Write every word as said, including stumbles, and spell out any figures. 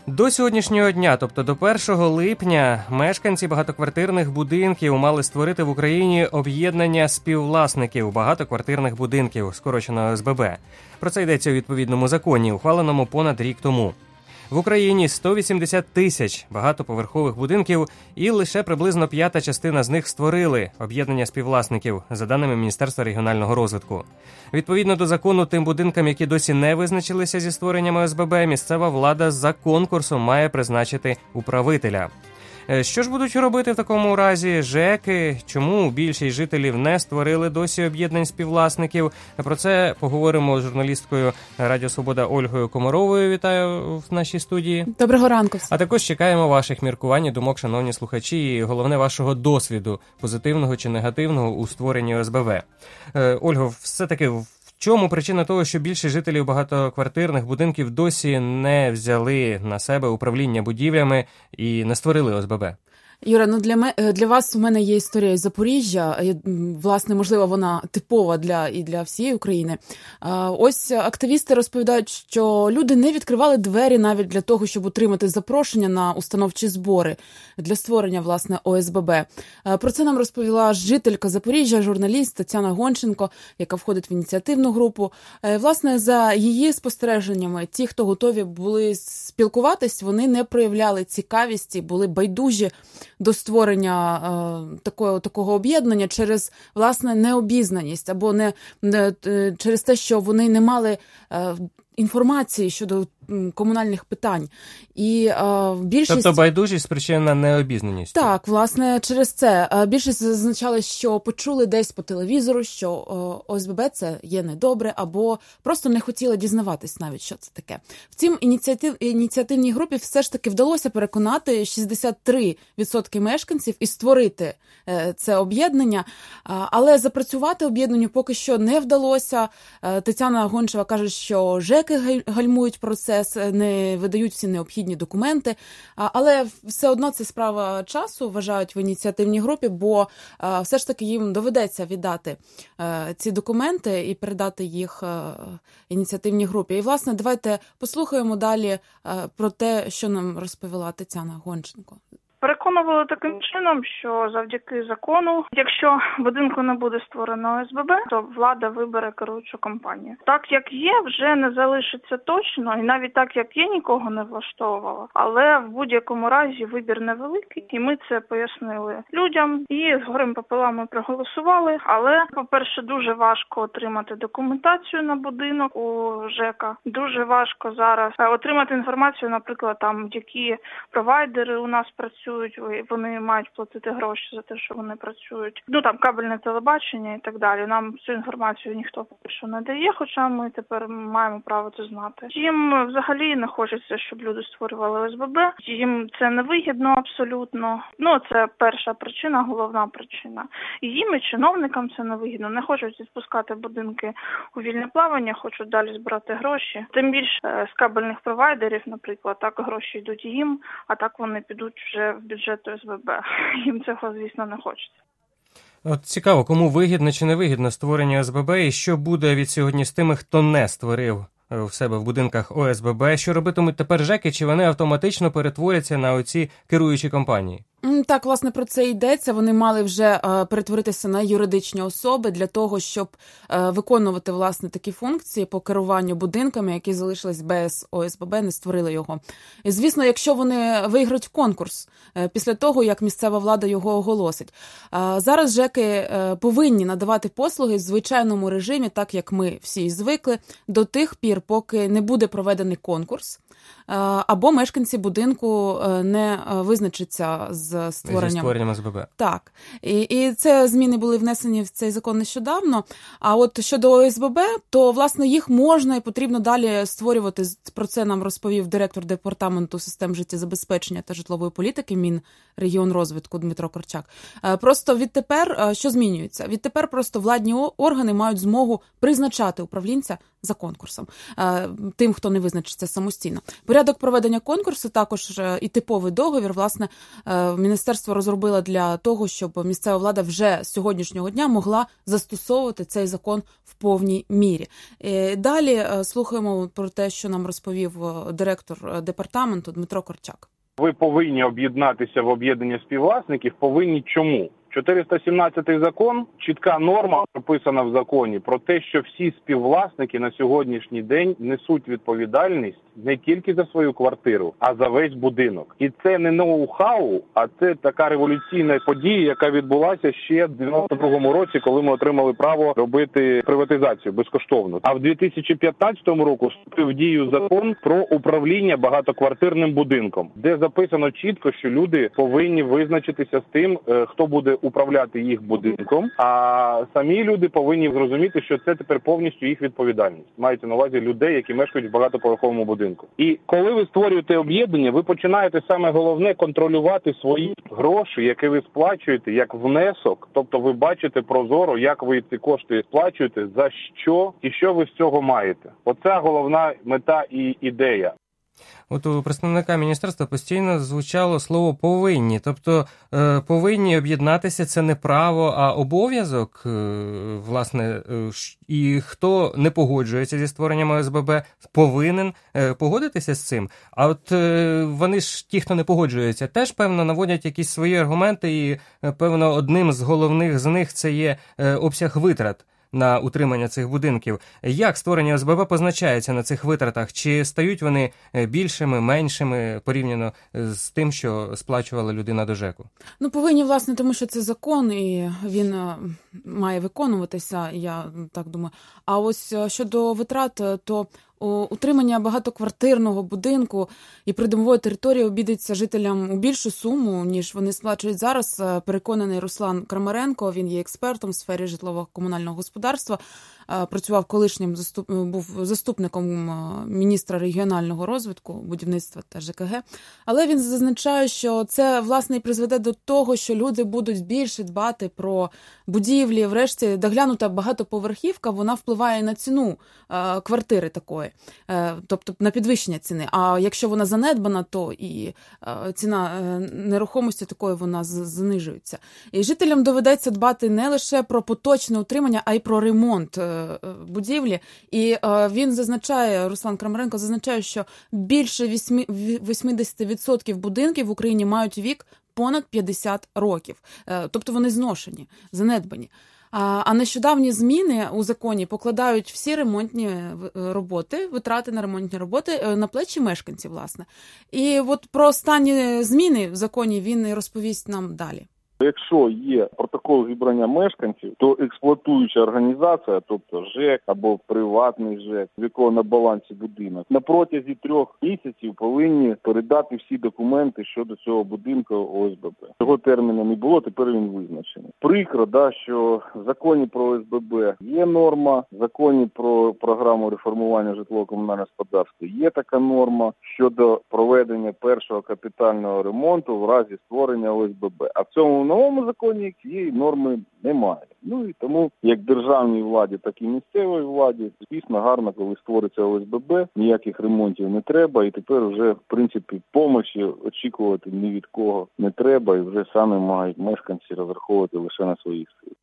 До сьогоднішнього дня, тобто до першого липня, мешканці багатоквартирних будинків мали створити в Україні об'єднання співвласників багатоквартирних будинків, скорочено О С Б Б. Про це йдеться у відповідному законі, ухваленому понад рік тому. В Україні сто вісімдесят тисяч багатоповерхових будинків, і лише приблизно п'ята частина з них створили об'єднання співвласників, за даними Міністерства регіонального розвитку. Відповідно до закону, тим будинкам, які досі не визначилися зі створенням О С Б Б, місцева влада за конкурсом має призначити управителя. Що ж будуть робити в такому разі ЖЕКи? Чому більшість жителів не створили досі об'єднань співвласників? Про це поговоримо з журналісткою Радіо Свобода Ольгою Комаровою. Вітаю в нашій студії. Доброго ранку. А також чекаємо ваших міркувань і думок, шановні слухачі, і головне вашого досвіду, позитивного чи негативного у створенні О С Б Б. Ольго, все-таки в чому причина того, що більшість жителів багатоквартирних будинків досі не взяли на себе управління будівлями і не створили О С Б Б? Юра, ну для, ме, для вас у мене є історія із Запоріжжя. Власне, можливо, вона типова для, і для всієї України. Ось активісти розповідають, що люди не відкривали двері навіть для того, щоб отримати запрошення на установчі збори для створення, власне, О С Б Б. Про це нам розповіла жителька Запоріжжя, журналіст Тетяна Гонченко, яка входить в ініціативну групу. Власне, за її спостереженнями, ті, хто готові були спілкуватись, вони не проявляли цікавісті, були байдужі до створення е, такого, такого об'єднання через, власне, необізнаність або не, не через те, що вони не мали е, інформації щодо комунальних питань. І е, більшість... Тобто байдужість спричинена необізнаністю? Так, власне, через це. Більшість зазначали, що почули десь по телевізору, що О С Б Б це є недобре, або просто не хотіли дізнаватись навіть, що це таке. Втім, ініціатив... ініціативній групі все ж таки вдалося переконати шістдесят три відсотки мешканців і створити це об'єднання, але запрацювати об'єднанню поки що не вдалося. Тетяна Гончева каже, що ЖЕКи гальмують процес, не видають всі необхідні документи, але все одно це справа часу, вважають в ініціативній групі, бо все ж таки їм доведеться віддати ці документи і передати їх ініціативній групі. І, власне, давайте послухаємо далі про те, що нам розповіла Тетяна Гонченко. Переконували таким чином, що завдяки закону, якщо в будинку не буде створено О С Б Б, то влада вибере керуючу компанію. Так, як є, вже не залишиться точно, і навіть так, як є, нікого не влаштовувало. Але в будь-якому разі вибір невеликий, і ми це пояснили людям, і з горем пополам ми проголосували. Але, по-перше, дуже важко отримати документацію на будинок у ЖЕКа. Дуже важко зараз отримати інформацію, наприклад, там, які провайдери у нас працюють, вони мають платити гроші за те, що вони працюють. Ну, там, кабельне телебачення і так далі. Нам цю інформацію ніхто поки що не дає, хоча ми тепер маємо право це знати. Їм взагалі не хочеться, щоб люди створювали О С Б Б. Їм це невигідно абсолютно. Ну, це перша причина, головна причина. І їм, і чиновникам це невигідно. Не хочуть відпускати будинки у вільне плавання, хочуть далі збирати гроші. Тим більше з кабельних провайдерів, наприклад, так гроші йдуть їм, а так вони підуть вже в бюджет О С Б Б. Їм цього, звісно, не хочеться. От цікаво, кому вигідно чи не вигідно створення О С Б Б, і що буде від сьогодні з тими, хто не створив в себе в будинках О С Б Б, що робитимуть тепер ЖЕКи, чи вони автоматично перетворяться на оці керуючі компанії? Так, власне, про це йдеться. Вони мали вже е, перетворитися на юридичні особи для того, щоб е, виконувати, власне, такі функції по керуванню будинками, які залишились без О С Б Б, не створили його. І, звісно, якщо вони виграють конкурс е, після того, як місцева влада його оголосить. Е, зараз ЖЕКи е, повинні надавати послуги в звичайному режимі, так як ми всі звикли, до тих пір, поки не буде проведений конкурс, або мешканці будинку не визначаться з створенням. Зі створенням О С Б Б. Так. І, і це зміни були внесені в цей закон нещодавно. А от щодо О С Б Б, то, власне, їх можна і потрібно далі створювати. Про це нам розповів директор департаменту систем життєзабезпечення та житлової політики Мінрегіонрозвитку Дмитро Корчак. Просто відтепер, що змінюється? Відтепер просто владні органи мають змогу призначати управлінця за конкурсом, тим, хто не визначиться самостійно. Порядок проведення конкурсу також і типовий договір, власне, міністерство розробило для того, щоб місцева влада вже з сьогоднішнього дня могла застосовувати цей закон в повній мірі. Далі слухаємо про те, що нам розповів директор департаменту Дмитро Корчак. Ви повинні об'єднатися в об'єднання співвласників. Повинні чому? чотириста сімнадцятий закон, чітка норма прописана в законі про те, що всі співвласники на сьогоднішній день несуть відповідальність не тільки за свою квартиру, а за весь будинок. І це не ноу-хау, а це така революційна подія, яка відбулася ще в дев'яносто другому році, коли ми отримали право робити приватизацію безкоштовно. А в дві тисячі п'ятнадцятому році вступив в дію закон про управління багатоквартирним будинком, де записано чітко, що люди повинні визначитися з тим, хто буде управляти їх будинком, а самі люди повинні зрозуміти, що це тепер повністю їх відповідальність. Мається на увазі людей, які мешкають в багатоповерховому будинку. І коли ви створюєте об'єднання, ви починаєте саме головне контролювати свої гроші, які ви сплачуєте, як внесок. Тобто ви бачите прозоро, як ви ці кошти сплачуєте, за що і що ви з цього маєте. Оце головна мета і ідея. От у представника міністерства постійно звучало слово «повинні». Тобто повинні об'єднатися – це не право, а обов'язок, власне, і хто не погоджується зі створенням О С Б Б, повинен погодитися з цим. А от вони ж, ті, хто не погоджується, теж, певно, наводять якісь свої аргументи, і, певно, одним з головних з них це є обсяг витрат на утримання цих будинків. Як створення О С Б Б позначається на цих витратах? Чи стають вони більшими, меншими порівняно з тим, що сплачувала людина до ЖЕКу? Ну, повинні, власне, тому що це закон, і він має виконуватися, я так думаю. А ось щодо витрат, то утримання багатоквартирного будинку і придомової території обійдеться жителям у більшу суму, ніж вони сплачують зараз. Переконаний Руслан Крамаренко, він є експертом в сфері житлово-комунального господарства, працював колишнім, заступ, був заступником міністра регіонального розвитку, будівництва та Ж К Г. Але він зазначає, що це, власне, і призведе до того, що люди будуть більше дбати про будівлі. Врешті, доглянута багатоповерхівка, вона впливає на ціну квартири такої, тобто на підвищення ціни. А якщо вона занедбана, то і ціна нерухомості такої вона знижується. І жителям доведеться дбати не лише про поточне утримання, а й про ремонт будівлі. І він зазначає, Руслан Крамаренко зазначає, що більше вісімдесят відсотків будинків в Україні мають вік понад п'ятдесят років. Тобто вони зношені, занедбані. А нещодавні зміни у законі покладають всі ремонтні роботи, витрати на ремонтні роботи на плечі мешканців, власне. І от про останні зміни в законі він і розповість нам далі. Якщо є протокол зібрання мешканців, то експлуатуюча організація, тобто ЖЕК або приватний ЖЕК, в якого на балансі будинок, на протязі трьох місяців повинні передати всі документи щодо цього будинку О С Б Б. Цього терміну не було, тепер він визначений. Прикро, да, що в законі про О С Б Б є норма, в законі про програму реформування житлово-комунального господарства є така норма щодо проведення першого капітального ремонту в разі створення О С Б Б. А в цьому в новому законі цієї норми немає. Ну і тому, як державній владі, так і місцевій владі, звісно, гарно, коли створиться О С Б Б, ніяких ремонтів не треба, і тепер вже, в принципі, помочі очікувати ні від кого не треба, і вже самі мають мешканці розраховувати лише на своїх сил.